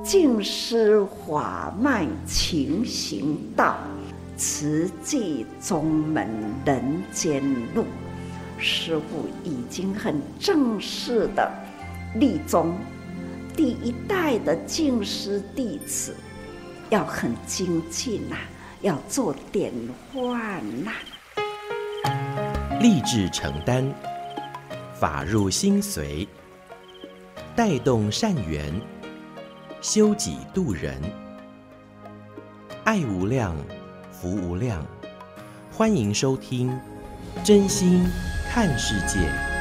尽施法脉勤行道，慈济宗门人间路。师父已经很正式的立宗，第一代的净师弟子要很精进啊，要做典范呐。 立志承担，法入心随，带动善缘，修己度人，爱无量，福无量。欢迎收听真心看世界。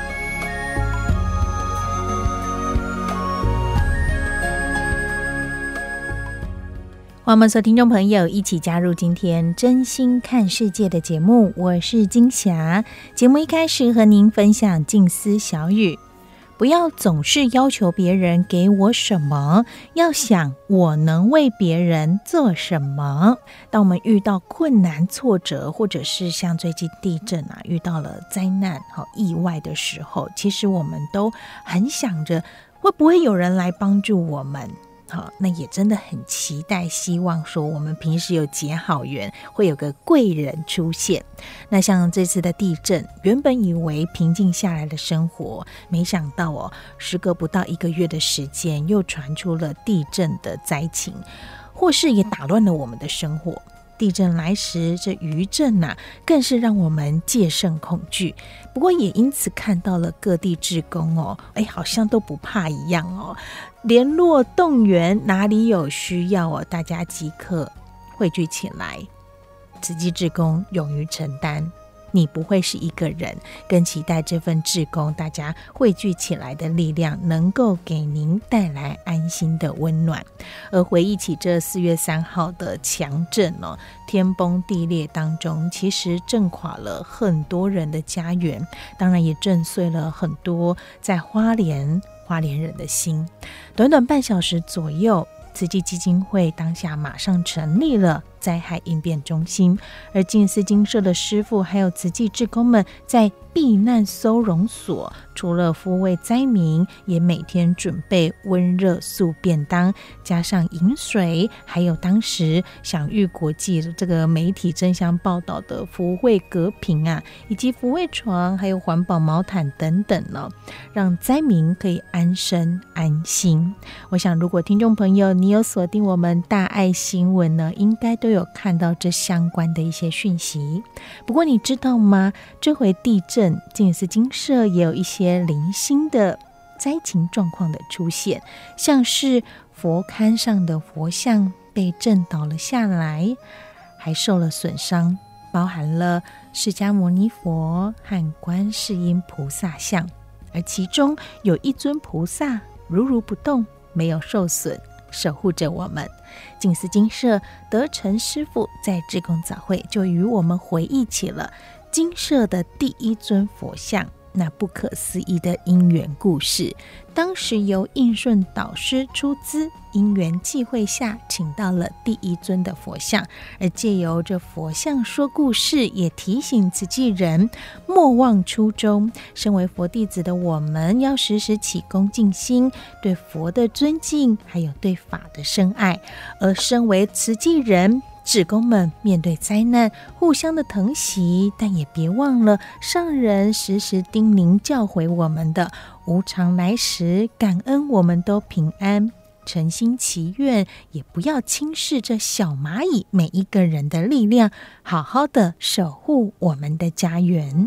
欢迎我们所有听众朋友一起加入今天真心看世界的节目，我是金霞。节目一开始和您分享静思小语，不要总是要求别人给我什么，要想我能为别人做什么。当我们遇到困难挫折，或者是像最近地震啊，遇到了灾难意外的时候，其实我们都很想着会不会有人来帮助我们。那也真的很期待，希望说我们平时有结好缘，会有个贵人出现。那像这次的地震，原本以为平静下来的生活，没想到时隔不到1个月的时间，又传出了地震的灾情，或是也打乱了我们的生活。地震来时，这余震更是让我们戒慎恐惧。不过也因此看到了各地志工好像都不怕一样联络动员，哪里有需要大家即刻汇聚起来。慈济志工勇于承担，你不会是一个人，更期待这份志工大家汇聚起来的力量能够给您带来安心的温暖。而回忆起这4月3号的强震天崩地裂当中，其实震垮了很多人的家园，当然也震碎了很多在花莲人的心。短短半小时左右，慈济基金会当下马上成立了灾害应变中心，而静思精舍的师父还有慈济志工们在避难收容所，除了抚慰灾民，也每天准备温热素便当，加上饮水，还有当时享誉国际这个媒体争相报道的福慧隔屏以及福慧床，还有环保毛毯等等让灾民可以安身安心。我想如果听众朋友你有锁定我们大爱新闻应该都有看到这相关的一些讯息。不过你知道吗，这回地震静思精舍也有一些零星的灾情状况的出现，像是佛龛上的佛像被震倒了下来，还受了损伤，包含了释迦牟尼佛和观世音菩萨像，而其中有一尊菩萨如不动，没有受损，守护着我们。静思精舍德成师父在志工早会就与我们回忆起了精舍的第一尊佛像那不可思议的因缘故事。当时由应顺导师出资，因缘际会下请到了第一尊的佛像，而借由这佛像说故事，也提醒慈济人莫忘初衷。身为佛弟子的我们，要时时起恭敬心，对佛的尊敬，还有对法的深爱。而身为慈济人，志工们面对灾难互相的疼惜，但也别忘了上人时时叮咛教诲我们的无常来时感恩我们都平安，诚心祈愿也不要轻视这小蚂蚁每一个人的力量，好好的守护我们的家园。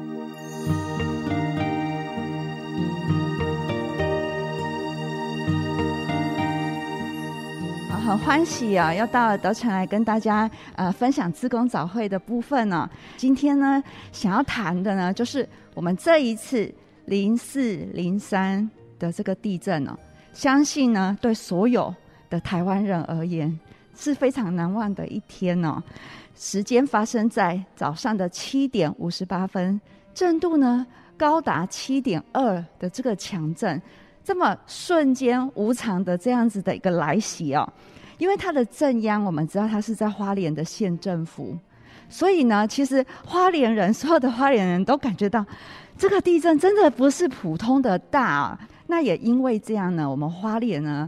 很欢喜要到德成来跟大家分享志工早会的部分今天呢，想要谈的呢，就是我们这一次04、03的这个地震相信呢，对所有的台湾人而言是非常难忘的一天时间发生在早上的7点58分，震度呢高达7.2的这个强震，这么瞬间无常的这样子的一个来袭因为它的震央我们知道它是在花莲的县政府，所以呢，其实所有的花莲人都感觉到这个地震真的不是普通的大那也因为这样呢，我们花莲呢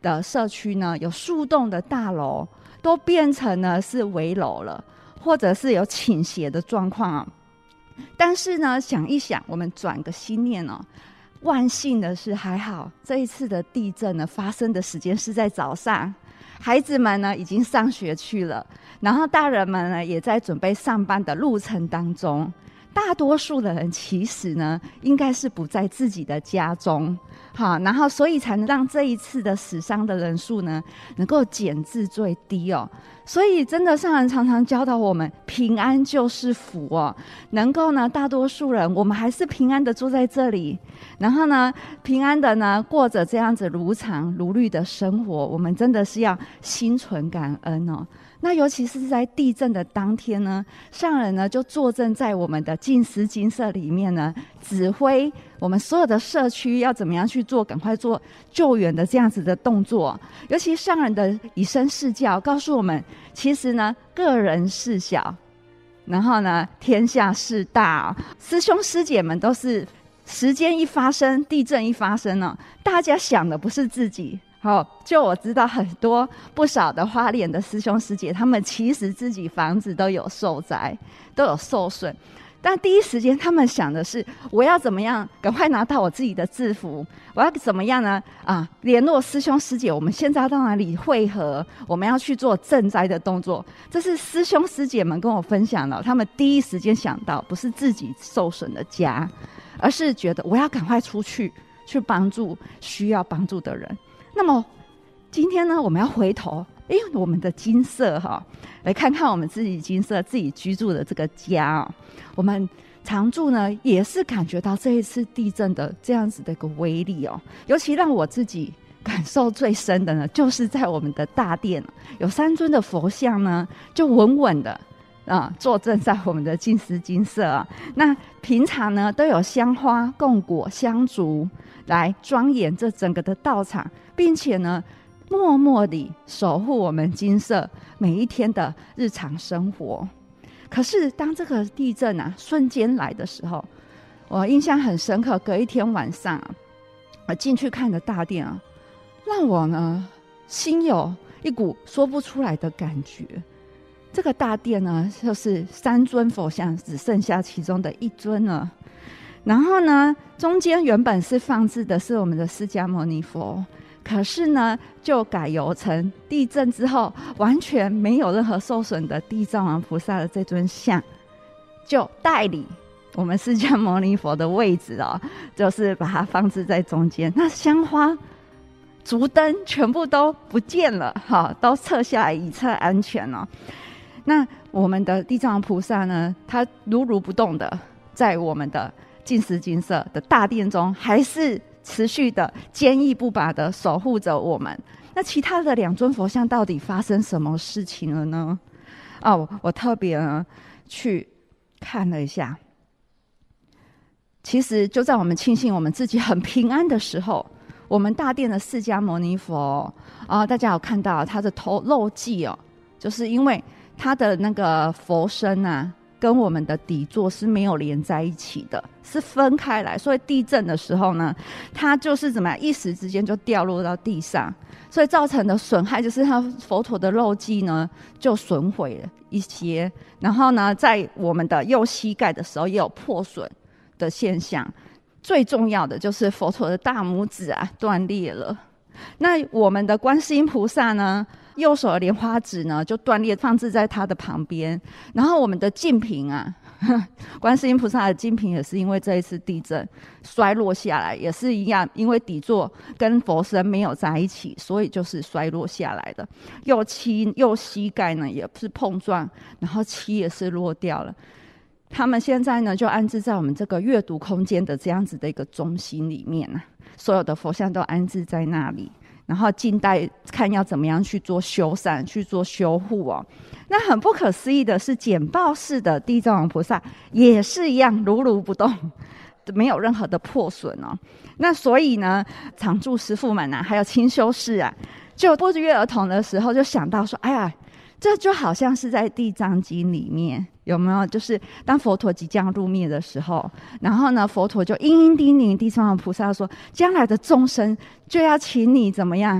的社区呢，有数栋的大楼都变成了是危楼了，或者是有倾斜的状况啊。但是呢，想一想，我们转个心念哦，万幸的是还好这一次的地震呢发生的时间是在早上，孩子们呢已经上学去了，然后大人们呢也在准备上班的路程当中，大多数的人其实呢应该是不在自己的家中，好，然后所以才能让这一次的死伤的人数呢能够减至最低哦。所以真的上人常常教导我们，平安就是福哦。能够呢，大多数人我们还是平安的住在这里，然后呢，平安的呢过着这样子如常如律的生活，我们真的是要心存感恩哦。那尤其是在地震的当天呢，上人呢就坐镇在我们的静思精舍里面呢，指挥我们所有的社区要怎么样去做，赶快做救援的这样子的动作。尤其上人的以身试教告诉我们，其实呢个人事小，然后呢天下事大哦。师兄师姐们都是时间一发生，地震一发生哦，大家想的不是自己。就我知道很多不少的花莲的师兄师姐，他们其实自己房子都有受灾，都有受损，但第一时间他们想的是，我要怎么样赶快拿到我自己的制服，我要怎么样呢联络师兄师姐，我们现在要到哪里汇合，我们要去做赈灾的动作。这是师兄师姐们跟我分享的，他们第一时间想到不是自己受损的家，而是觉得我要赶快出去帮助需要帮助的人。那么今天呢，我们要回头我们的精舍来看看我们自己精舍自己居住的这个家我们常住呢也是感觉到这一次地震的这样子的一个威力尤其让我自己感受最深的呢，就是在我们的大殿有3尊的佛像呢，就稳稳的坐镇在我们的静思精舍那平常呢都有香花供果香烛来庄严这整个的道场，并且呢默默地守护我们精舍每一天的日常生活。可是当这个地震瞬间来的时候，我印象很深刻，隔一天晚上我进去看的大殿让我呢心有一股说不出来的感觉。这个大殿呢就是3尊佛像只剩下其中的1尊了，然后呢中间原本是放置的是我们的释迦牟尼佛，可是呢就改由成地震之后完全没有任何受损的地藏王菩萨的这尊像，就代理我们释迦牟尼佛的位置就是把它放置在中间。那香花烛灯全部都不见了都撤下来以测安全那我们的地藏王菩萨呢，他如如不动的在我们的静思精舍的大殿中，还是持续的坚毅不拔的守护着我们。那其他的2尊佛像到底发生什么事情了呢？我特别呢去看了一下，其实就在我们庆幸我们自己很平安的时候，我们大殿的释迦牟尼佛大家有看到他的头漏髻就是因为他的那个佛身跟我们的底座是没有连在一起的，是分开来，所以地震的时候呢，它就是怎么样，一时之间就掉落到地上，所以造成的损害就是它佛陀的肉髻呢就损毁了一些，然后呢在我们的右膝盖的时候也有破损的现象，最重要的就是佛陀的大拇指断裂了。那我们的观世音菩萨呢，右手的莲花指呢就断裂，放置在他的旁边。然后我们的净瓶观世音菩萨的净瓶也是因为这一次地震衰落下来，也是一样，因为底座跟佛身没有在一起，所以就是衰落下来的。右膝盖呢也是碰撞，然后漆也是落掉了。他们现在呢就安置在我们这个阅读空间的这样子的一个中心里面所有的佛像都安置在那里，然后静待看要怎么样去做修缮，去做修护那很不可思议的是，简报式的地藏王菩萨也是一样如如不动，没有任何的破损那所以呢，常住师父们还有清修士就不约而同的时候就想到说，哎呀，这就好像是在地藏经里面有没有，就是当佛陀即将入灭的时候，然后呢佛陀就殷殷叮咛地藏王菩萨说，将来的众生就要请你怎么样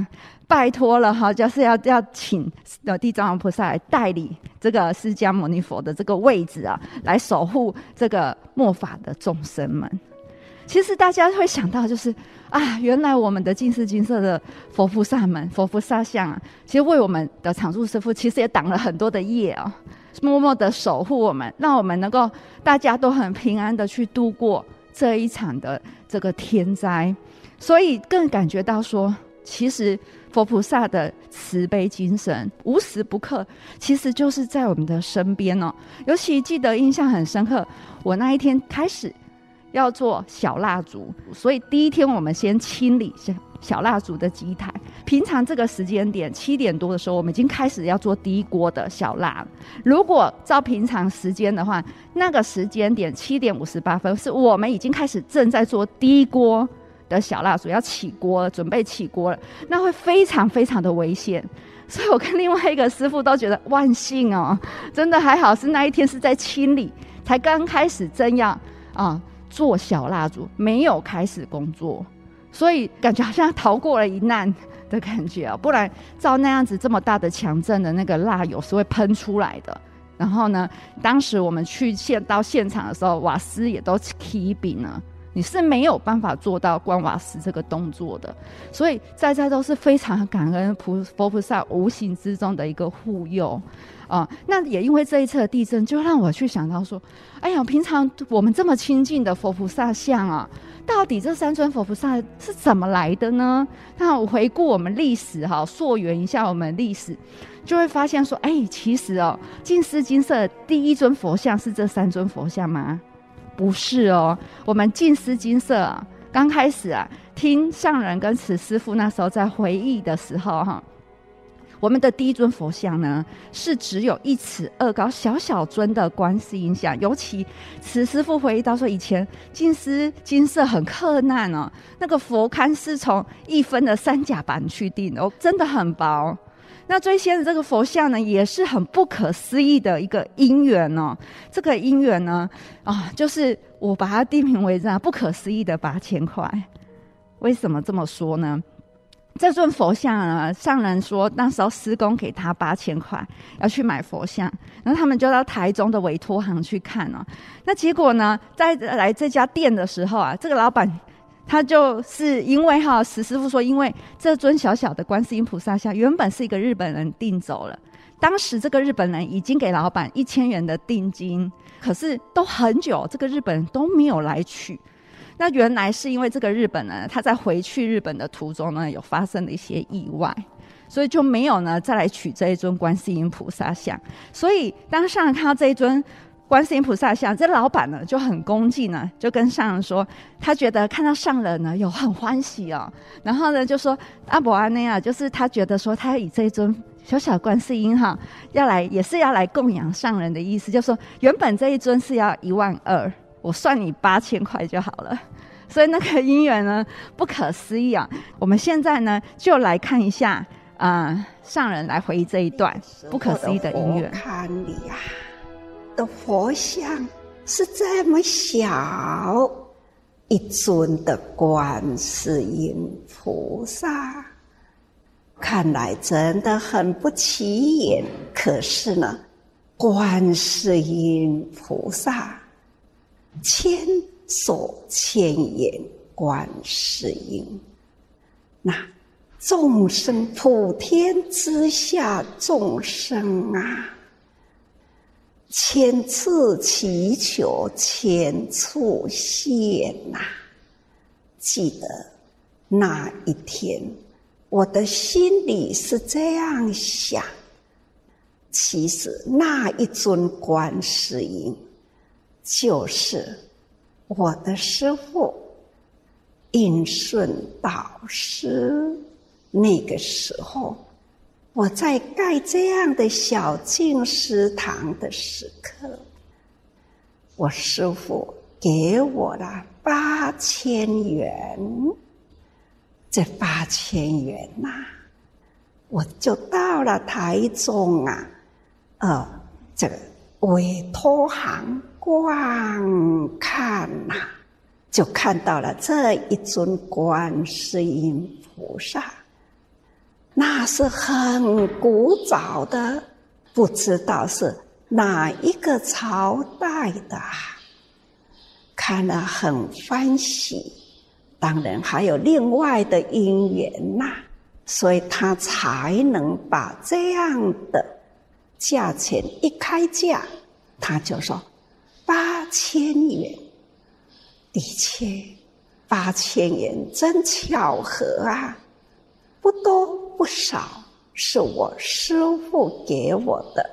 拜托了哈，就是要请地藏王菩萨来代理这个释迦牟尼佛的这个位置啊，来守护这个末法的众生们。其实大家会想到就是啊，原来我们的净世金色的佛菩萨们、佛菩萨像啊，其实为我们的常住师父其实也挡了很多的业啊，默默的守护我们，让我们能够大家都很平安的去度过这一场的这个天灾。所以更感觉到说，其实佛菩萨的慈悲精神无时不刻其实就是在我们的身边哦。尤其记得印象很深刻，我那一天开始要做小蜡烛，所以第一天我们先清理小蜡烛的基台。平常这个时间点7点多的时候，我们已经开始要做第一锅的小蜡。如果照平常时间的话，那个时间点7点58分是我们已经开始正在做第一锅的小蜡烛，要起锅了，准备起锅了，那会非常非常的危险。所以我跟另外一个师父都觉得万幸哦，真的还好是那一天是在清理，才刚开始正要做小蜡烛，没有开始工作，所以感觉好像逃过了一难的感觉啊。不然照那样子这么大的强震的那个蜡油是会喷出来的。然后呢，当时我们到现场的时候，瓦斯也都起饼了，你是没有办法做到关瓦斯这个动作的。所以在都是非常感恩佛菩萨无形之中的一个护佑那也因为这一次的地震，就让我去想到说，哎呀，平常我们这么亲近的佛菩萨像啊，到底这3尊佛菩萨是怎么来的呢？那我回顾我们历史溯源一下我们历史，就会发现说，其实净世金色的第一尊佛像是这3尊佛像吗？不是哦，我们净世金色刚开始听上人跟慈师父那时候在回忆的时候我们的第一尊佛像呢，是只有1尺2高小小尊的观世音像。尤其慈师父回忆到说，以前净世金色很克难那个佛龛是从1分的3甲板去订的真的很薄。那最先的这个佛像呢，也是很不可思议的一个因缘这个因缘呢就是我把它定名为不可思议的8000块。为什么这么说呢？这尊佛像呢，上人说那时候施工给他8000块，要去买佛像，然后他们就到台中的委托行去看那结果呢，在来这家店的时候这个老板他就是因为慈师父说，因为这尊小小的观世音菩萨像原本是一个日本人订走了，当时这个日本人已经给老板1000元的定金，可是都很久这个日本人都没有来取。那原来是因为这个日本人他在回去日本的途中呢，有发生了一些意外，所以就没有呢再来取这一尊观世音菩萨像。所以当上人看到这一尊观世音菩萨像，这老板呢就很恭敬呢，就跟上人说，他觉得看到上人呢有很欢喜然后呢就说阿伯安内就是他觉得说他以这一尊小小观世音也是要来供养上人的意思，就说原本这一尊是要12000，我算你8000块就好了。所以那个因缘呢不可思议我们现在呢就来看一下上人来回忆这一段不可思议的因缘。 看里的佛像是这么小一尊的观世音菩萨，看来真的很不起眼。可是呢，观世音菩萨千手千眼观世音，那众生普天之下众生千次祈求千处现记得那一天我的心里是这样想，其实那一尊观世音就是我的师父印顺导师。那个时候我在盖这样的小净师堂的时刻，我师父给我了8000元。这8000元我就到了台中这个委托行观看就看到了这一尊观世音菩萨。 那是很古早的，不知道是哪一个朝代的啊，看了很欢喜。当然还有另外的因缘呐，所以他才能把这样的价钱一开价，他就说8000元。的确，8000元真巧合啊，不多不少，是我师父给我的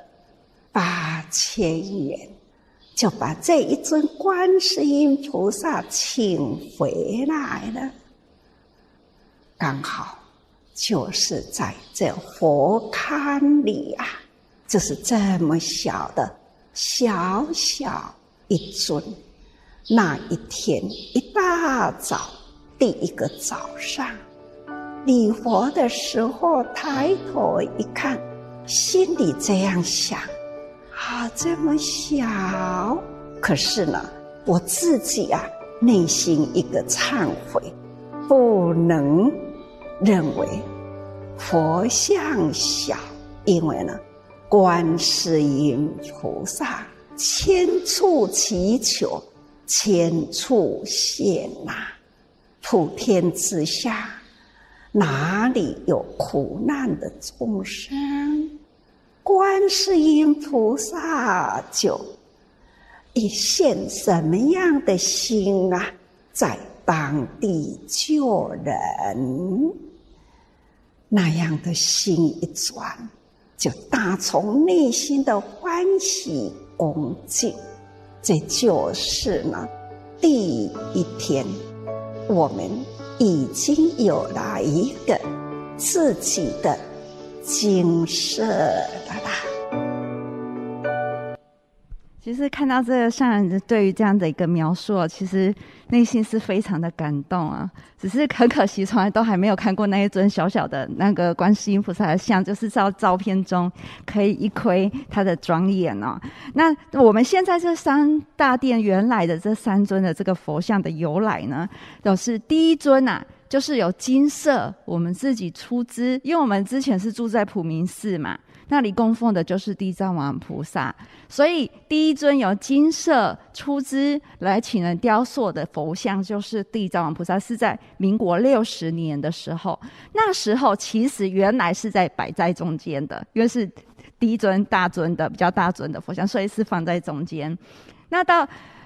8000元，就把这一尊观世音菩萨请回来了。刚好就是在这佛龛里啊，就是这么小的小小一尊。那一天一大早，第一个早上礼佛的时候，抬头一看，心里这样想啊，这么小，可是呢，我自己啊，内心一个忏悔，不能认为佛像小，因为呢，观世音菩萨千处祈求，千处现呐，普天之下哪里有苦难的众生？观世音菩萨就一现什么样的心啊，在当地救人，那样的心一转，就打从内心的欢喜恭敬。这就是呢，第一天我们已经有了一个自己的精舍了啦。 其实看到这个上人对于这样的一个描述，其实内心是非常的感动啊。只是很可惜，从来都还没有看过那一尊小小的那个观世音菩萨的像，就是照照片中可以一窥它的庄严哦。那我们现在这三大殿原来的这3尊的这个佛像的由来呢，都是第一尊啊，就是有金舍我们自己出资，因为我们之前是住在普明寺嘛，那里供奉的就是地藏王菩萨，所以第一尊由金舍出资来请人雕塑的佛像就是地藏王菩萨，是在民国60年的时候。那时候其实原来是在摆在中间的，因为是第一尊大尊的比较大尊的佛像，所以是放在中间。那到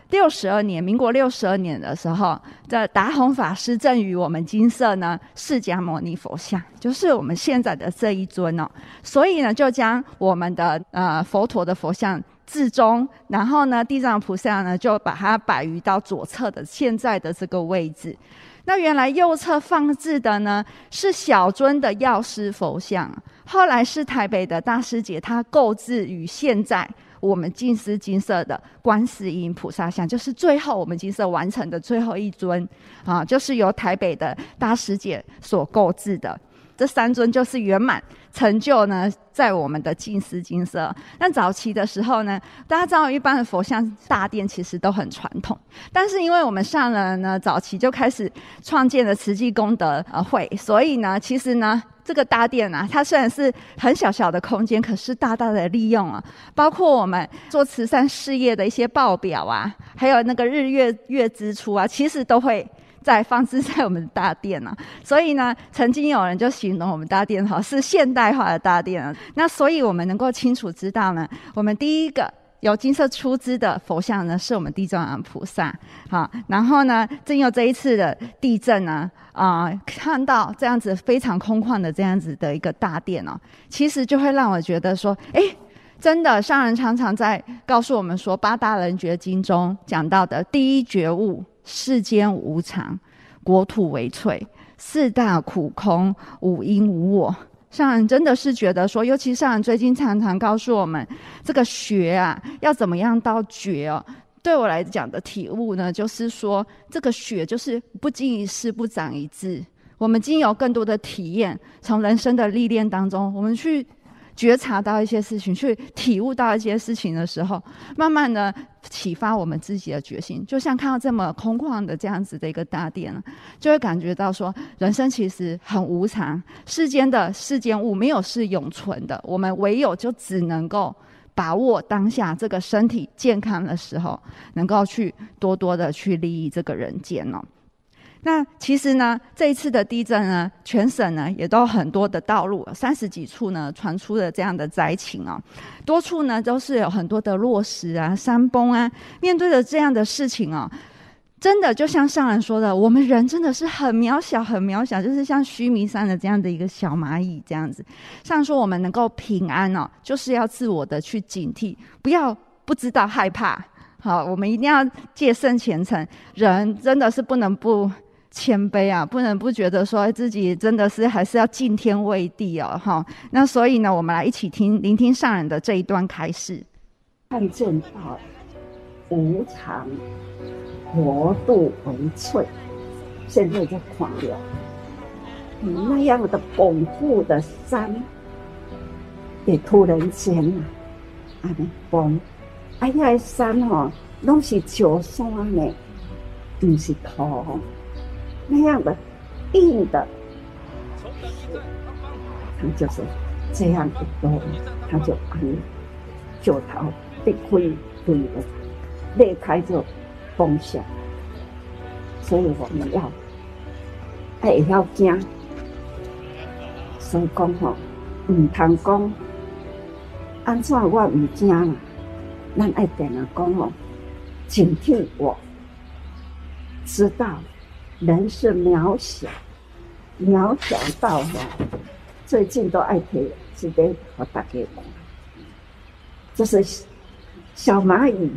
62年，民国62年的时候，这达宏法师赠予我们金舍呢释迦牟尼佛像，就是我们现在的这一尊哦。所以呢，就将我们的佛陀的佛像至中，然后呢，地藏菩萨呢就把它摆于到左侧的现在的这个位置。那原来右侧放置的呢是小尊的药师佛像，后来是台北的大师姐她购置于现在我们净思金舍的观世音菩萨像，就是最后我们金舍完成的最后一尊啊，就是由台北的大师姐所购置的。这3尊就是圆满成就呢，在我们的净思金舍。那早期的时候呢，大家知道一般的佛像大殿其实都很传统，但是因为我们上人呢早期就开始创建了慈济功德会，所以呢，其实呢这个大殿啊，它虽然是很小小的空间，可是大大的利用啊，包括我们做慈善事业的一些报表啊，还有那个日月支出啊，其实都会放置在我们的大殿啊。所以呢，曾经有人就形容我们大殿是现代化的大殿啊。那所以我们能够清楚知道呢，我们第一个由金舍出资的佛像呢，是我们地藏王菩萨。好，然后呢，正有这一次的地震呢，看到这样子非常空旷的这样子的一个大殿哦，其实就会让我觉得说，真的上人常常在告诉我们说，八大人觉经中讲到的第一觉悟，世间无常，国土为脆，四大苦空，无因无我。上人真的是觉得说，尤其上人最近常常告诉我们，这个学啊，要怎么样到觉哦。对我来讲的体悟呢，就是说，这个学就是不经一事不长一智。我们经由更多的体验，从人生的历练当中，我们去觉察到一些事情，去体悟到一些事情的时候，慢慢的启发我们自己的决心。就像看到这么空旷的这样子的一个大殿，就会感觉到说，人生其实很无常，世间物没有是永存的，我们唯有就只能够把握当下这个身体健康的时候，能够去多多的去利益这个人间哦。那其实呢，这一次的地震呢，全省呢也都有很多的道路，30几处呢传出了这样的灾情哦，多处呢都是有很多的落石啊、山崩啊。面对着这样的事情哦，真的就像上人说的，我们人真的是很渺小，很渺小，就是像须弥山的这样的一个小蚂蚁这样子。上人说我们能够平安哦，就是要自我的去警惕，不知道害怕。好，我们一定要戒慎虔诚，人真的是不能不谦卑啊，不能不觉得说自己真的是还是要敬天畏地哦，哈。那所以呢，我们来一起聆听上人的这一段开示。 看见到无常，国度为脆，现在就看了那样的巩固的山，也突然间啊，崩，哎呀，山哦，拢是石山呢，不是土。那样的硬的，它就是这样一多，它就就头被亏对了，裂开就崩下。所以我们要惊，所以讲吼，唔通讲安怎我唔惊啦，咱爱定定讲吼，警惕我，知道。人是渺小到最近都爱提这个和大家讲，就是小蚂蚁，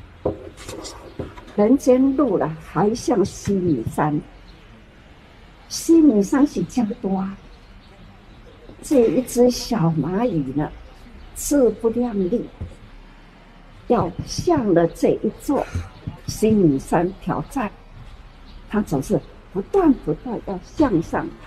人间路了，还像西米山。西米山是这么多，这一只小蚂蚁呢，自不量力，要向了这一座西米山挑战。他总是不断要向上爬。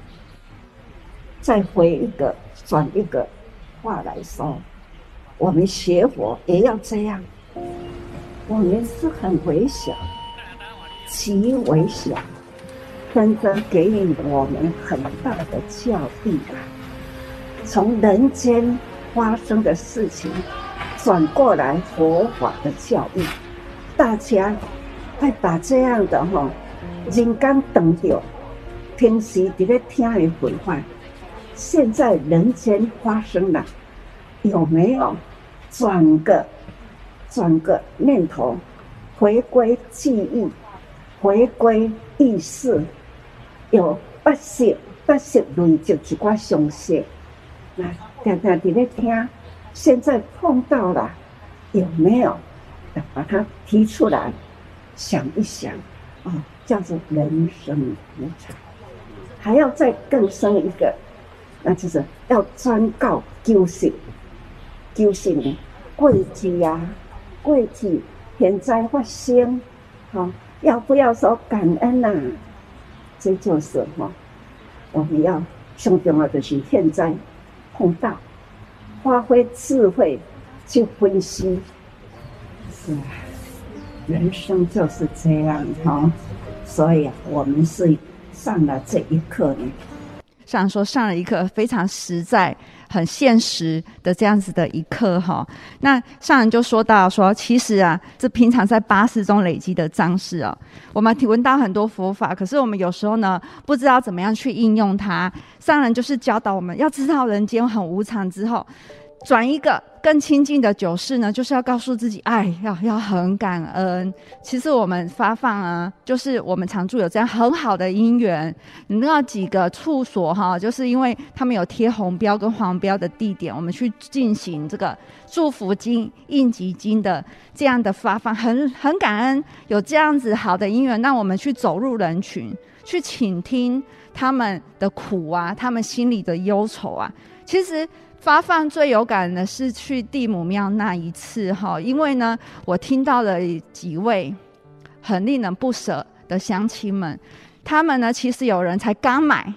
再转一个话来说，我们学佛也要这样。我们是很微小，极微小，真正给予我们很大的教育啊！从人间发生的事情转过来佛法的教育，大家爱把这样的人间当着，平时在咧听的回话，现在人间发生了，有没有转个念头，回归记忆，回归意识，有八识累积一寡常识，那常常在咧听，现在碰到了，有没有要把它提出来，想一想啊？叫做人生无常，还要再更深一个，那就是要专告救世。救世呢，过去现在发生，要不要说感恩啊？这就是我们要上重要的是现在碰到，发挥智慧去分析。是啊，人生就是这样所以我们是上了这一课呢。 上人说上了一课非常实在、很现实的这样子的一课哈。那上人就说到说，其实啊，这平常在八识中累积的藏识哦，我们闻到很多佛法，可是我们有时候呢，不知道怎么样去应用它。上人就是教导我们要知道人间很无常之后，转一个更亲近的九世呢，就是要告诉自己，要很感恩。其实我们发放啊，就是我们常住有这样很好的因缘。那几个处所就是因为他们有贴红标跟黄标的地点，我们去进行这个祝福金、应急金的这样的发放，很感恩有这样子好的因缘，让我们去走入人群，去倾听他们的苦啊，他们心里的忧愁啊。其实发放最有感的是去地母庙那一次因为呢，我听到了几位很令人不舍的乡亲们，他们呢其实有人才刚买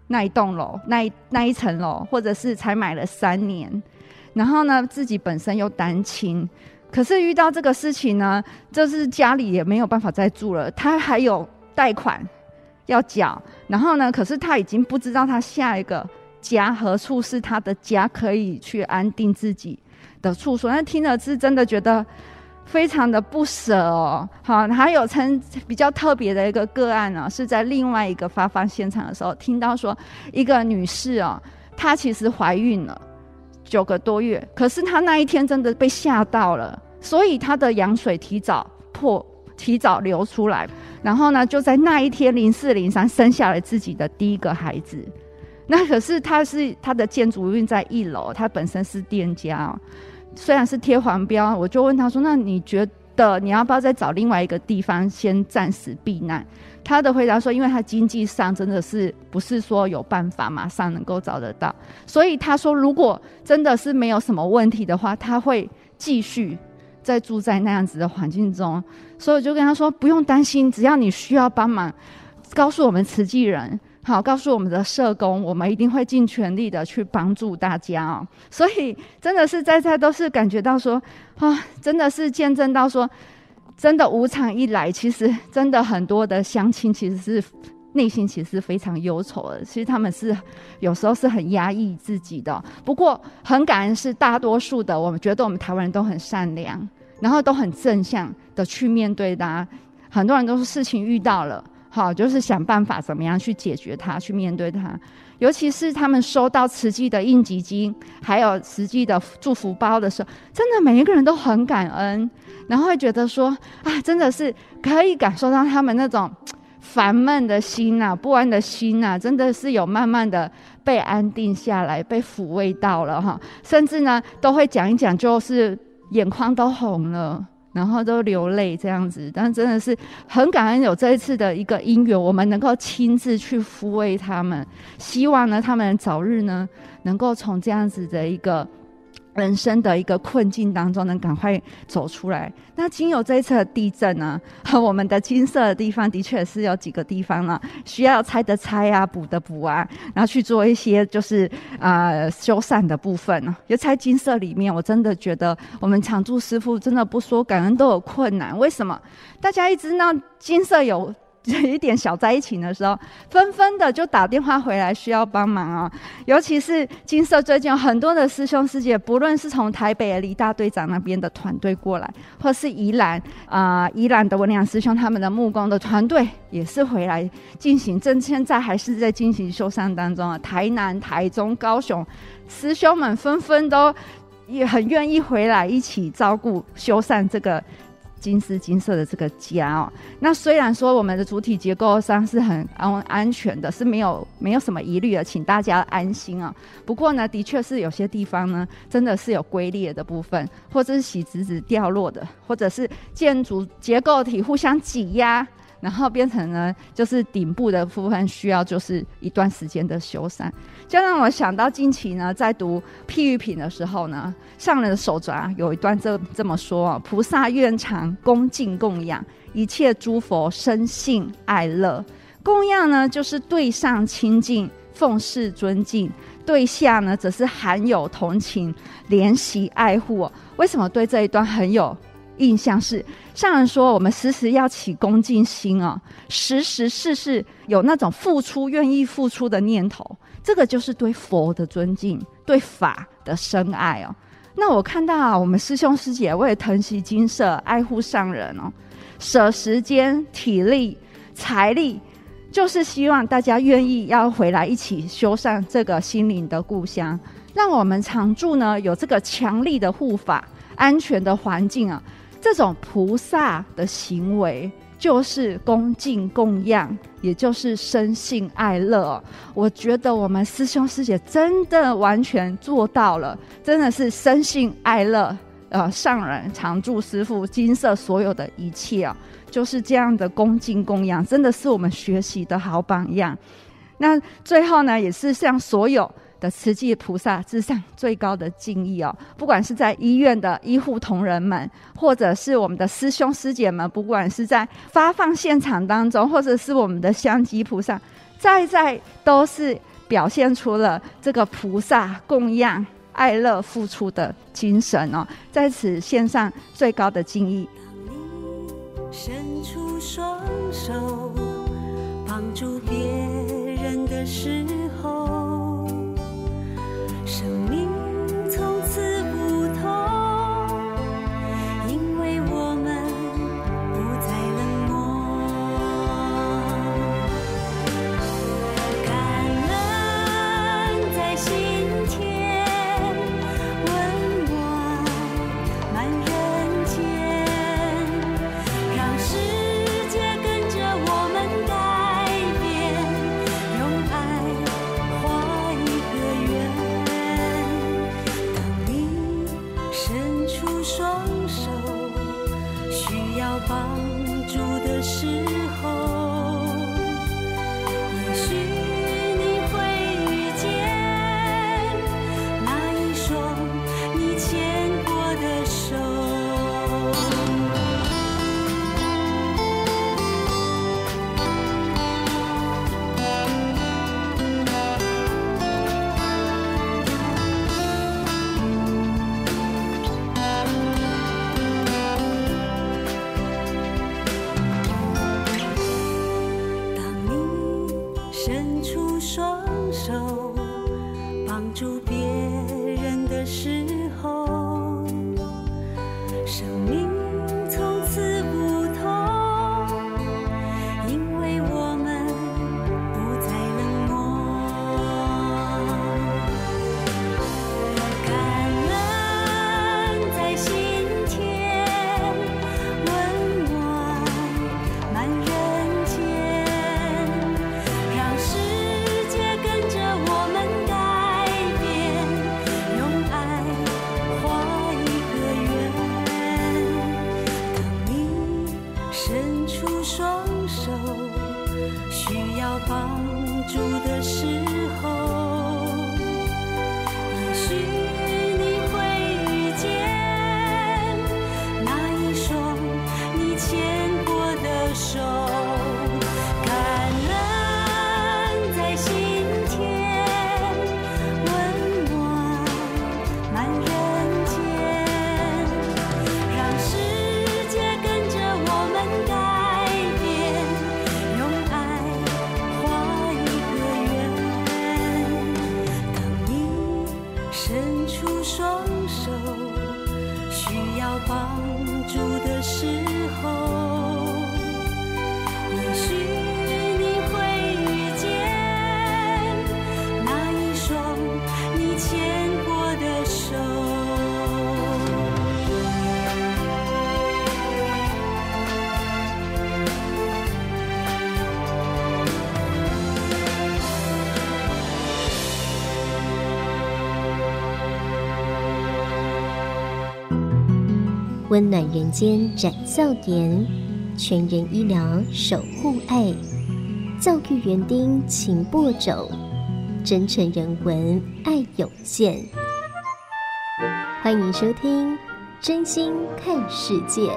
那一栋楼那一层楼，或者是才买了3年，然后呢自己本身又单亲，可是遇到这个事情呢，就是家里也没有办法再住了，他还有贷款要缴，然后呢可是他已经不知道他下一个家何处是他的家，可以去安定自己的处所。那听了是真的觉得非常的不舍哦。好，还有比较特别的一个个案呢，是在另外一个发放现场的时候，听到说一个女士哦，她其实怀孕了9个多月，可是她那一天真的被吓到了，所以她的羊水提早流出来，然后呢就在那一天04、03生下了自己的第一个孩子。那可是她的建筑运在1楼，她本身是店家哦，虽然是贴黄标，我就问她说，那你觉得你要不要再找另外一个地方先暂时避难？她的回答说，因为她经济上真的是不是说有办法马上能够找得到，所以她说如果真的是没有什么问题的话，她会继续再住在那样子的环境中。所以我就跟她说，不用担心，只要你需要帮忙，告诉我们慈济人，好，告诉我们的社工，我们一定会尽全力的去帮助大家哦。所以真的是在都是感觉到说真的是见证到说，真的无常一来，其实真的很多的乡亲其实是内心其实是非常忧愁的，其实他们是有时候是很压抑自己的。不过很感恩是大多数的我们觉得我们台湾人都很善良，然后都很正向的去面对它。很多人都是事情遇到了，好，就是想办法怎么样去解决它，去面对它。尤其是他们收到慈济的应急金，还有慈济的祝福包的时候，真的每一个人都很感恩，然后会觉得说真的是可以感受到他们那种烦闷的心啊，不安的心啊，真的是有慢慢的被安定下来，被抚慰到了哈。甚至呢都会讲一讲，就是眼眶都红了，然后都流泪这样子。但真的是很感恩有这一次的一个因缘，我们能够亲自去抚慰他们，希望呢他们早日呢能够从这样子的一个人生的一个困境当中能赶快走出来。那经由这一次的地震呢，我们的金色的地方的确是有几个地方呢需要拆的拆啊，补的补啊，然后去做一些就是修缮的部分呢。就在金色里面，我真的觉得我们常住师父真的不说感恩都有困难。为什么？大家一直让金色有一点小灾情的时候，纷纷的就打电话回来需要帮忙哦。尤其是金色最近有很多的师兄师姐，不论是从台北的李大队长那边的团队过来，或是宜兰的文良师兄他们的木工的团队也是回来进行，现在还是在进行修缮当中啊。台南、台中、高雄师兄们纷纷都也很愿意回来一起照顾修缮这个金色的这个家哦。那虽然说我们的主体结构上是很安全的，是没有什么疑虑的，请大家安心哦。不过呢，的确是有些地方呢，真的是有龟裂的部分，或者是洗直直掉落的，或者是建筑结构体互相挤压，然后变成呢就是顶部的部分需要就是一段时间的修缮。就让我想到近期呢在读譬喻品的时候呢，上人的手札有一段这么说菩萨愿常恭敬供养一切诸佛生信爱乐。供养呢就是对上亲近奉事尊敬，对下呢则是含有同情怜惜爱护为什么对这一段很有印象？是上人说我们时时要起恭敬心时时事事有那种付出愿意付出的念头，这个就是对佛的尊敬，对法的深爱那我看到我们师兄师姐为了疼惜金色爱护上人舍时间体力财力，就是希望大家愿意要回来一起修缮这个心灵的故乡，让我们常住呢有这个强力的护法安全的环境这种菩萨的行为就是恭敬供养，也就是生信爱乐我觉得我们师兄师姐真的完全做到了，真的是生信爱乐上人常住师父金色所有的一切就是这样的恭敬供养，真的是我们学习的好榜样。那最后呢，也是向所有的慈济菩萨致上最高的敬意不管是在医院的医护同仁们，或者是我们的师兄师姐们，不管是在发放现场当中，或者是我们的香积菩萨，在都是表现出了这个菩萨供养、爱乐、付出的精神哦，在此献上最高的敬意。 伸出双手帮助别人的时候，生命从此不同，因为我们不再冷漠。感恩在心田温暖满人间，让世界跟着我们改变，用爱画一个圆。当你伸出双手需要帮助的时候，也许你会遇见那一双你牵过的手。当你伸出双手帮助别人的时候，生命从此不同，因为我们不再冷漠。感恩在心田温暖满人间，让世界跟着我们改变，用爱画一个圆。当你伸出双手需要帮助的时候，也许你会遇见那一双你牵过的手。感恩在心田温暖满人间，让世界跟着我们改变，用爱画一个圆。当你伸出双手需要帮助的时候，也许你会遇见那一双你牵过的手。 温暖人间展笑颜，全人医疗守护爱，教育园丁勤播种，真诚人文爱涌现。欢迎收听真心看世界。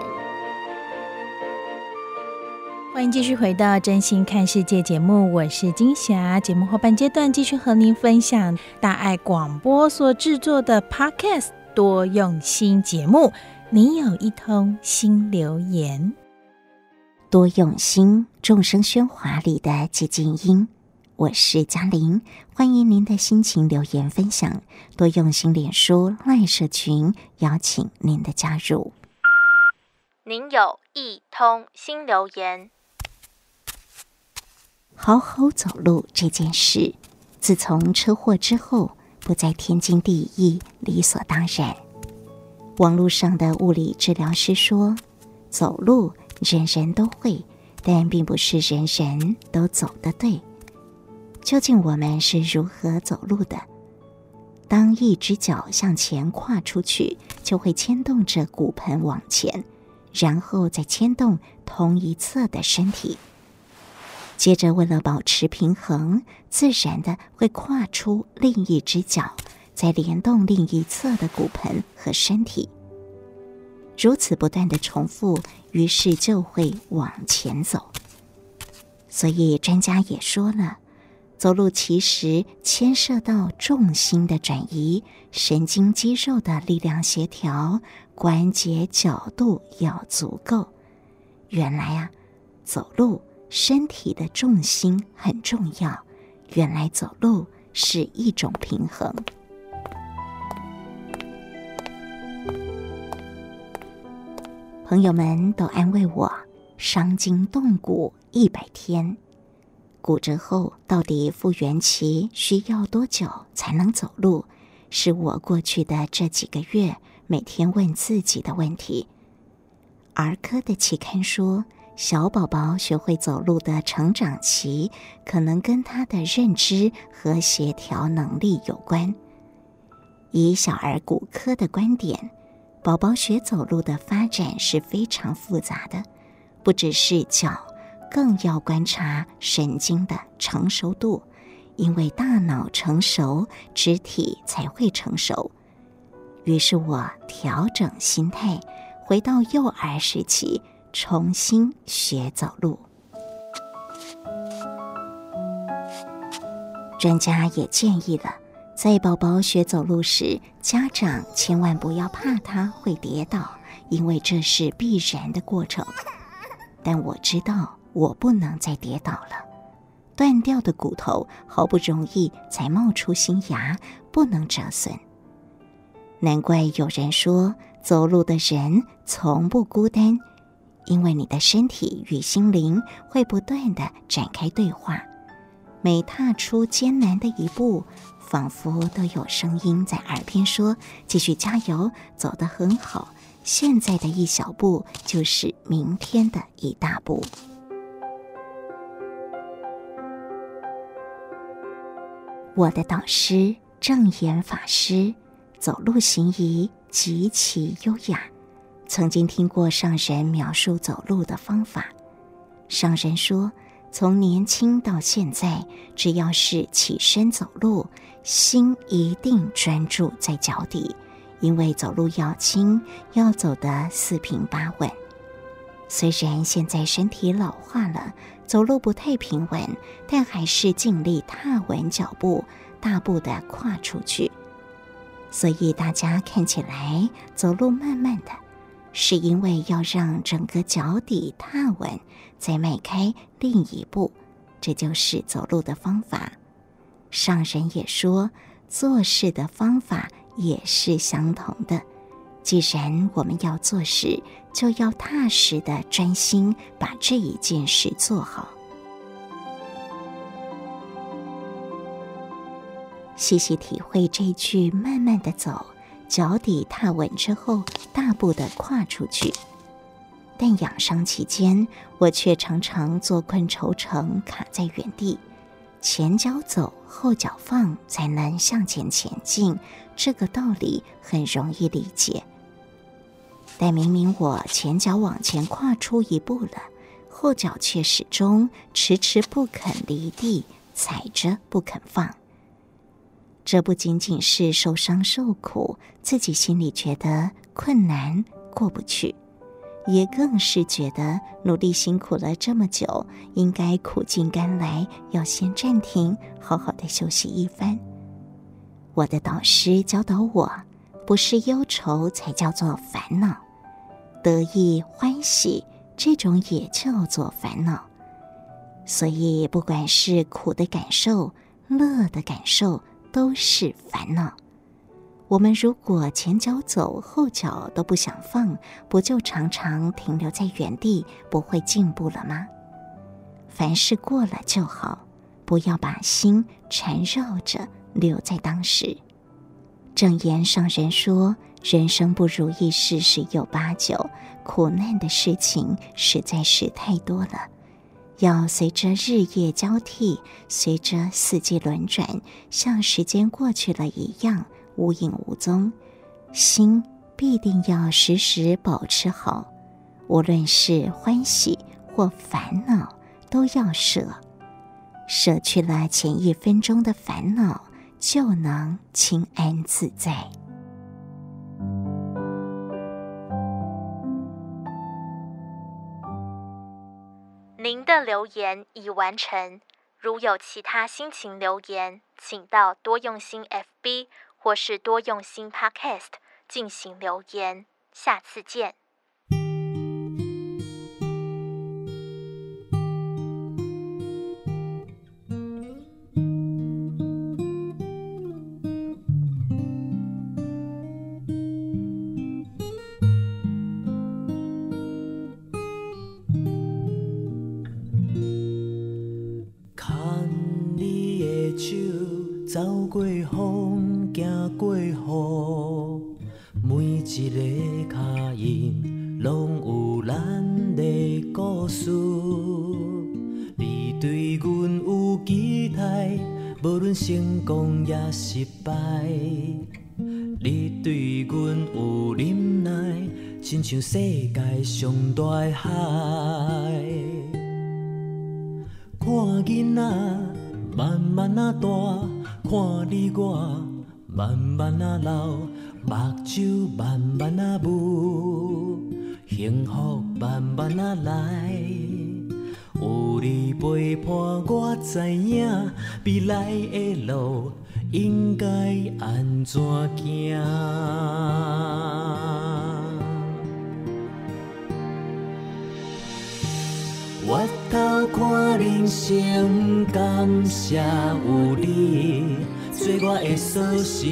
欢迎继续回到真心看世界节目，我是金霞。节目后半阶段继续和您分享大爱广播所制作的 Podcast 多用心节目，你有一通心留言。 多用心，众生喧哗里的寂静音。我是嘉玲，欢迎您的心情留言分享。多用心脸书赖社群，邀请您的加入。 您有一通心留言。 好好走路这件事，自从车祸之后，不再天经地义、理所当然。网络上的物理治疗师说，走路人人都会，但并不是人人都走得对。究竟我们是如何走路的？当一只脚向前跨出去，就会牵动着骨盆往前，然后再牵动同一侧的身体。接着为了保持平衡，自然的会跨出另一只脚，再联动另一侧的骨盆和身体。如此不断的重复，于是就会往前走。所以专家也说了， 走路其实牵涉到重心的转移、神经肌肉的力量协调、关节角度要足够。原来啊，走路身体的重心很重要，原来走路是一种平衡。朋友们都安慰我，伤筋动骨100天，骨折后到底复原期需要多久才能走路，是我过去的这几个月每天问自己的问题。儿科的期刊说，小宝宝学会走路的成长期可能跟他的认知和协调能力有关。以小儿骨科的观点，宝宝学走路的发展是非常复杂的，不只是脚，更要观察神经的成熟度，因为大脑成熟，肢体才会成熟。于是我调整心态，回到幼儿时期，重新学走路。专家也建议了，在宝宝学走路时，家长千万不要怕他会跌倒，因为这是必然的过程。但我知道我不能再跌倒了，断掉的骨头好不容易才冒出新芽，不能折损。难怪有人说，走路的人从不孤单，因为你的身体与心灵会不断地展开对话。每踏出艰难的一步，仿佛都有声音在耳边说，继续加油，走得很好，现在的一小步就是明天的一大步。我的导师正言法师走路行仪极其优雅，曾经听过上人描述走路的方法。上人说，从年轻到现在，只要是起身走路，心一定专注在脚底，因为走路要轻，要走得四平八稳。虽然现在身体老化了，走路不太平稳，但还是尽力踏稳脚步，大步地跨出去。所以大家看起来走路慢慢的，是因为要让整个脚底踏稳，再迈开另一步，这就是走路的方法。上人也说，做事的方法也是相同的。既然我们要做事，就要踏实的专心把这一件事做好。细细体会这句慢慢的走，脚底踏稳之后，大步的跨出去。但养伤期间，我却常常坐困愁城，卡在原地，前脚走，后脚放，才能向前前进。这个道理很容易理解，但明明我前脚往前跨出一步了，后脚却始终迟迟不肯离地，踩着不肯放。这不仅仅是受伤受苦，自己心里觉得困难过不去，也更是觉得努力辛苦了这么久，应该苦尽甘来，要先暂停，好好的休息一番。我的导师教导我，不是忧愁才叫做烦恼，得意欢喜这种也叫做烦恼。所以不管是苦的感受、乐的感受，都是烦恼。我们如果前脚走，后脚都不想放，不就常常停留在原地，不会进步了吗？凡事过了就好，不要把心缠绕着留在当时。正言上人说，人生不如意事十有八九，苦难的事情实在是太多了，要随着日夜交替，随着四季轮转，像时间过去了一样，无影无踪。心必定要时时保持好，无论是欢喜或烦恼，都要舍。舍去了前一分钟的烦恼，就能清安自在。 您的留言已完成， 如有其他心情留言，请到多用心 FB 或是多用心 Podcast 进行留言。下次见。 走过风，行过雨，每一个脚印拢有咱的故事。你对阮有期待，无论成功也失败。你对阮有忍耐，亲像世界上大的海。看囡仔慢慢啊大。看你我慢慢啊老，目睭慢慢啊雾，幸福慢慢啊来。有你陪伴，我知影未来的路应该安怎行。我头看人生，感谢有你做我的锁匙，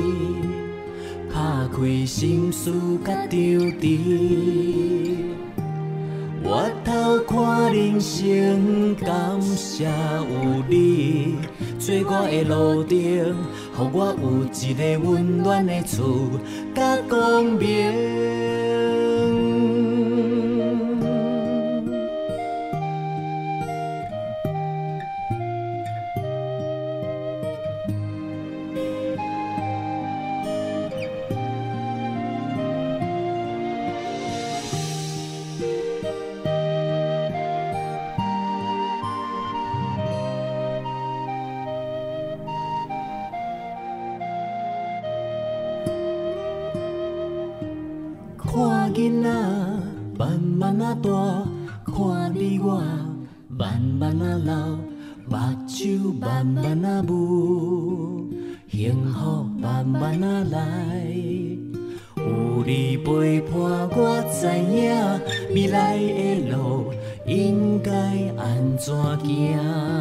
打开心事甲张弛。我头看人生，感谢有你做我的路灯，予我有一个温暖的厝甲光明。看囡仔慢慢啊大，看你我慢慢啊老，目睭慢慢啊雾，幸福慢慢啊来。有你陪伴，我知影未来的路应该安怎行。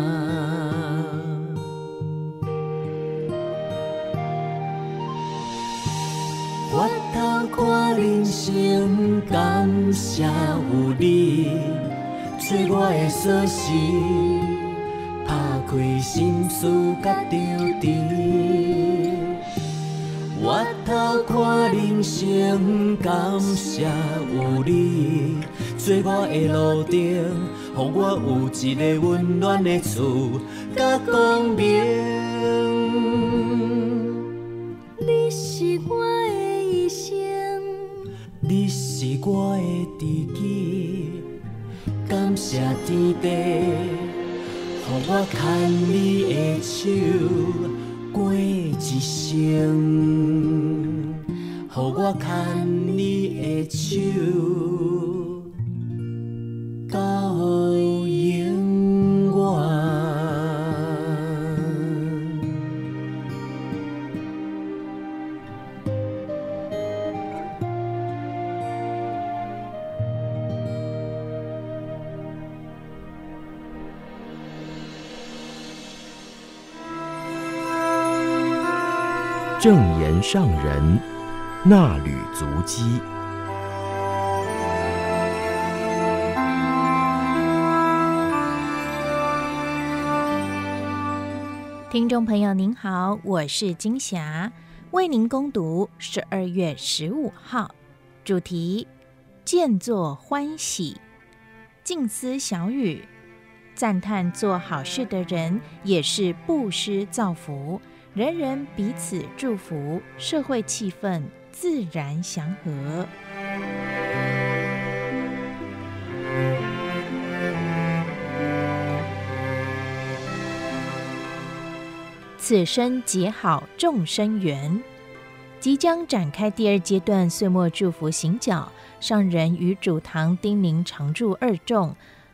我头看人生，感谢有你做我的锁匙，打开心事甲张弛。我头看人生，感谢有你做我的路灯，予我有一个温暖的厝甲光明。你是我的一生，你是我的知己，感谢天地，予我牵你的手过一生，予我牵你的手到永远。 正言上人那履足迹。 听众朋友您好，我是金霞，为您攻读12月15号，主题见作欢喜，静思小语，赞叹做好事的人也是布施造福，人人彼此祝福，社会气氛自然祥和。此生结好众生缘，即将展开第2阶段岁末祝福行脚，上人与主堂叮咛常住2众，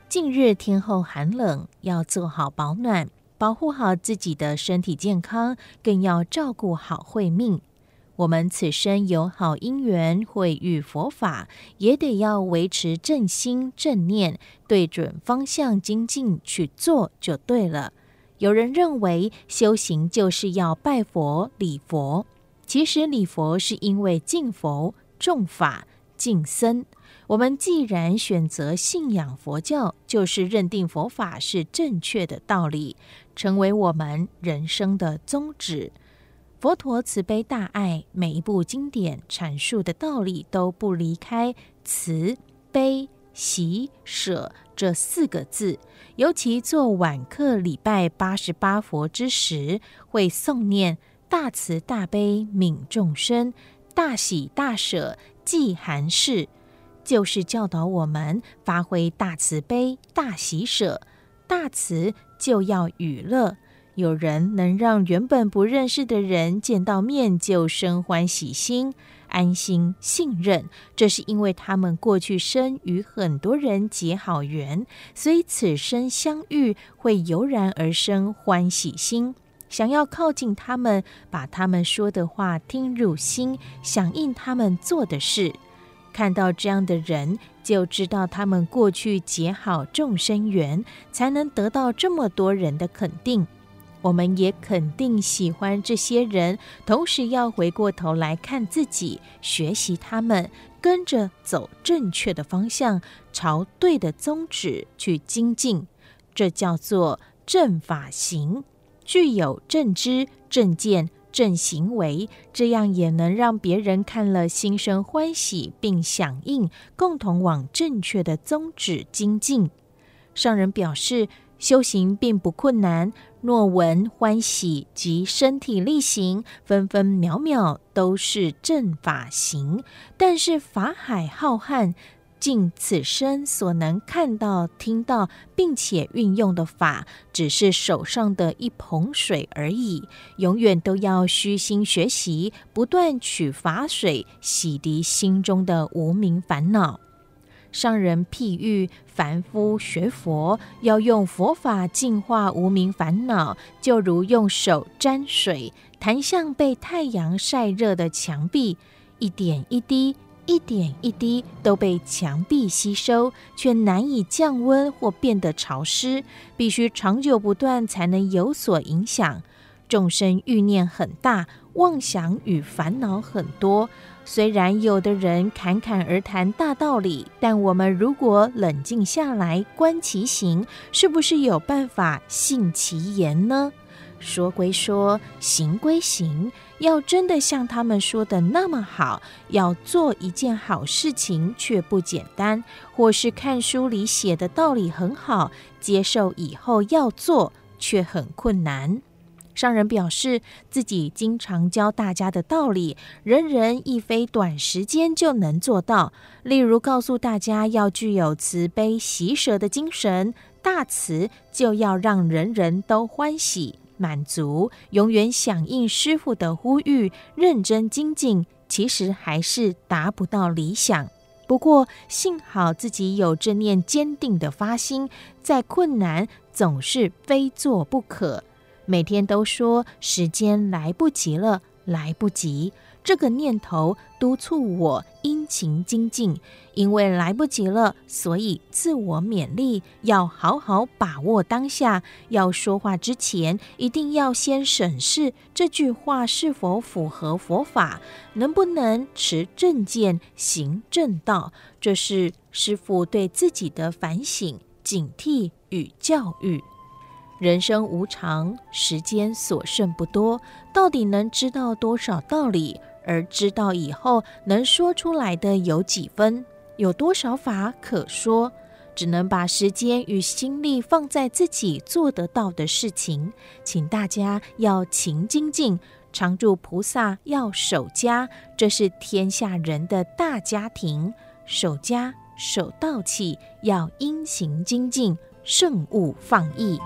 近日天候寒冷，要做好保暖，保护好自己的身体健康，更要照顾好慧命。我们此生有好因缘，会遇佛法，也得要维持正心正念，对准方向精进去做就对了。有人认为修行就是要拜佛礼佛，其实礼佛是因为敬佛、重法、敬僧。我们既然选择信仰佛教，就是认定佛法是正确的道理，成为我们人生的宗旨。佛陀慈悲大爱，每一部经典阐述的道理都不离开慈悲喜舍这4个字。尤其做晚课礼拜88佛之时，会诵念大慈大悲悯众生，大喜大舍济寒士，就是教导我们发挥大慈悲大喜舍。大慈就要娱乐，有人能让原本不认识的人见到面就生欢喜心，安心信任，这是因为他们过去生与很多人结好缘，所以此生相遇会油然而生欢喜心，想要靠近他们，把他们说的话听入心，响应他们做的事。看到这样的人，就知道他们过去结好众生缘，才能得到这么多人的肯定。我们也肯定喜欢这些人，同时要回过头来看自己，学习他们，跟着走正确的方向，朝对的宗旨去精进。这叫做正法行，具有正知、正见、正行为，这样也能让别人看了心生欢喜，并响应，共同往正确的宗旨精进。上人表示，修行并不困难，若闻欢喜及身体力行，分分秒秒都是正法行。但是法海浩瀚，尽此生所能看到、听到，并且运用的法，只是手上的一捧水而已。永远都要虚心学习，不断取法水，洗涤心中的无明烦恼。上人譬喻凡夫学佛，要用佛法净化无明烦恼，就如用手沾水，弹向被太阳晒热的墙壁，一点一滴，一点一滴都被墙壁吸收，却难以降温或变得潮湿，必须长久不断才能有所影响。众生欲念很大，妄想与烦恼很多，虽然有的人侃侃而谈大道理，但我们如果冷静下来观其行，是不是有办法信其言呢？说归说，行归行，要真的像他们说的那么好，要做一件好事情却不简单，或是看书里写的道理很好，接受以后要做却很困难。上人表示，自己经常教大家的道理，人人亦非短时间就能做到。例如告诉大家要具有慈悲喜舍的精神，大慈就要让人人都欢喜满足，永远响应师父的呼吁，认真精进，其实还是达不到理想。不过幸好自己有这念坚定的发心，再困难总是非做不可。每天都说时间来不及了，来不及，这个念头督促我殷勤精进。因为来不及了，所以自我勉励，要好好把握当下。要说话之前，一定要先审视这句话是否符合佛法，能不能持正见行正道。这是师父对自己的反省、警惕与教育。人生无常，时间所剩不多，到底能知道多少道理？而知道以后能说出来的有几分？有多少法可说？只能把时间与心力放在自己做得到的事情。请大家要勤精进，常住菩萨要守家，这是天下人的大家庭。守家守道气，要殷勤精进，慎勿放逸。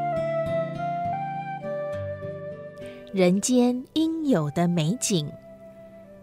人间应有的美景。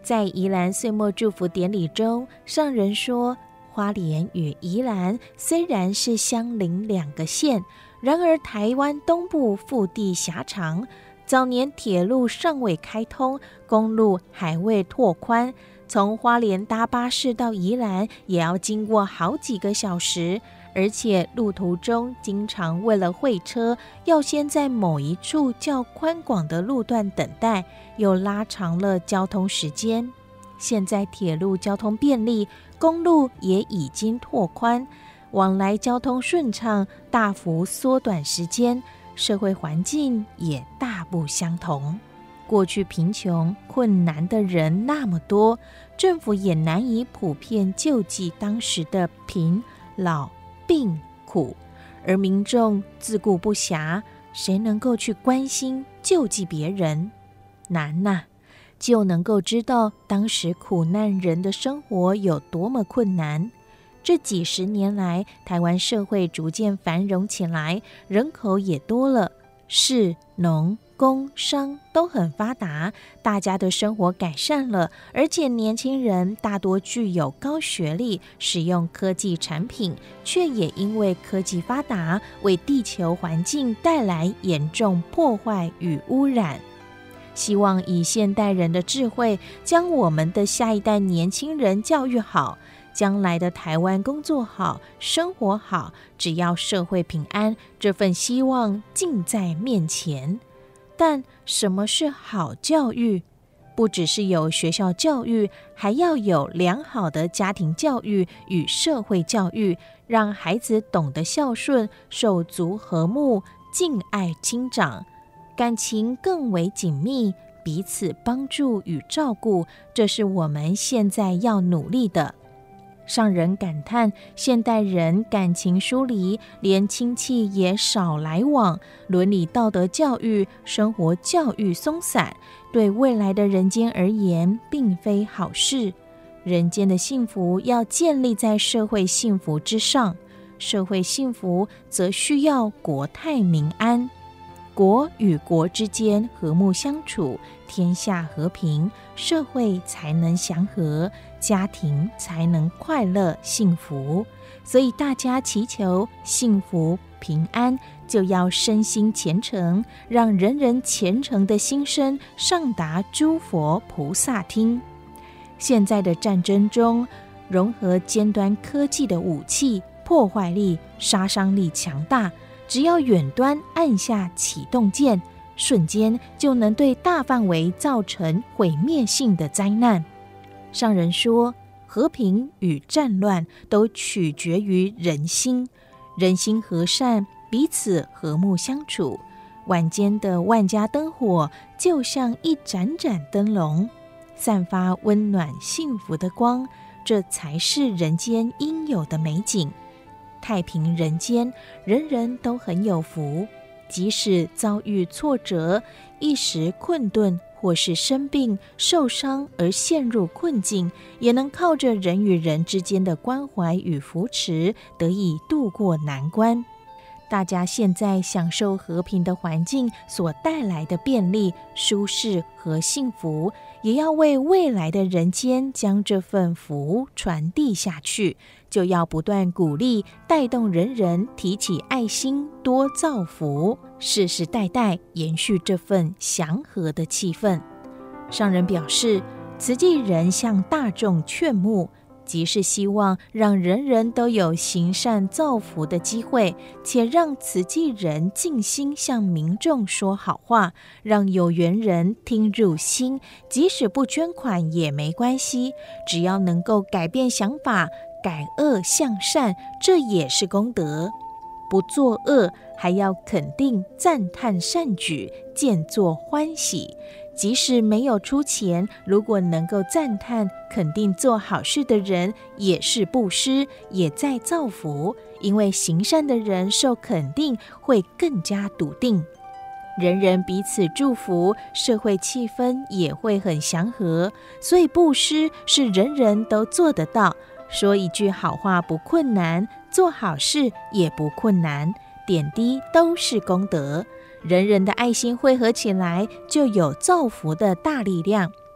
在宜兰岁末祝福典礼中，上人说，花莲与宜兰虽然是相邻2个县，然而台湾东部腹地狭长，早年铁路尚未开通，公路还未拓宽，从花莲搭巴士到宜兰也要经过好几个小时，而且路途中经常为了会车，要先在某一处较宽广的路段等待，又拉长了交通时间。现在铁路交通便利，公路也已经拓宽，往来交通顺畅，大幅缩短时间，社会环境也大不相同。过去贫穷困难的人那么多，政府也难以普遍救济当时的贫老病苦，而民众自顾不暇，谁能够去关心救济别人？难呐！就能够知道当时苦难人的生活有多么困难。这几十年来，台湾社会逐渐繁荣起来，人口也多了，士农工商都很发达，大家的生活改善了，而且年轻人大多具有高学历，使用科技产品，却也因为科技发达，为地球环境带来严重破坏与污染。希望以现代人的智慧，将我们的下一代年轻人教育好，将来的台湾工作好，生活好，只要社会平安，这份希望近在面前。但什么是好教育？不只是有学校教育，还要有良好的家庭教育与社会教育，让孩子懂得孝顺，手足和睦，敬爱亲长，感情更为紧密，彼此帮助与照顾，这是我们现在要努力的。上人感叹，现代人感情疏离，连亲戚也少来往，伦理道德教育、生活教育松散，对未来的人间而言，并非好事。人间的幸福要建立在社会幸福之上，社会幸福则需要国泰民安。国与国之间和睦相处，天下和平，社会才能祥和，家庭才能快乐幸福。所以大家祈求幸福平安，就要身心虔诚，让人人虔诚的心声上达诸佛菩萨听。现在的战争中，融合尖端科技的武器，破坏力、杀伤力强大，只要远端按下启动键，瞬间就能对大范围造成毁灭性的灾难。上人说，和平与战乱都取决于人心，人心和善，彼此和睦相处。晚间的万家灯火就像一盏盏灯笼，散发温暖幸福的光，这才是人间应有的美景。太平人间，人人都很有福，即使遭遇挫折，一时困顿，或是生病受伤而陷入困境，也能靠着人与人之间的关怀与扶持，得以度过难关。大家现在享受和平的环境所带来的便利、舒适和幸福，也要为未来的人间将这份福传递下去，就要不断鼓励带动人人提起爱心，多造福，世世代代延续这份祥和的气氛。上人表示，慈济人向大众劝募，即是希望让人人都有行善造福的机会，且让慈济人尽心向民众说好话，让有缘人听入心，即使不捐款也没关系，只要能够改变想法，改恶向善，这也是功德。不作恶，还要肯定赞叹善举，见作欢喜。即使没有出钱，如果能够赞叹肯定做好事的人，也是布施，也在造福。因为行善的人受肯定，会更加笃定。人人彼此祝福，社会气氛也会很祥和。所以布施是人人都做得到，说一句好话不困难，做好事也不困难，点滴都是功德。人人的爱心汇合起来，就有造福的大力量，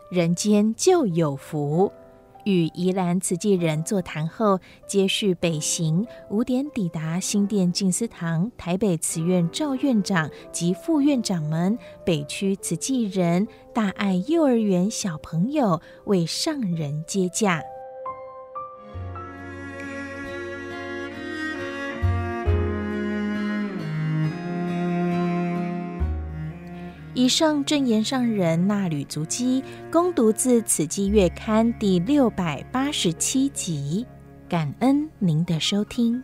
人间就有福。与宜兰慈济人座谈后，接续北行，5点抵达新店静思堂，台北慈院赵院长及副院长们，北区慈济人，大爱幼儿园小朋友为上人接驾。以上正言上人纳履足迹，恭读自《慈济月刊》第687集，感恩您的收听。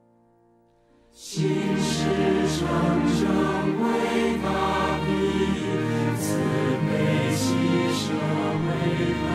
心是生生伟大的花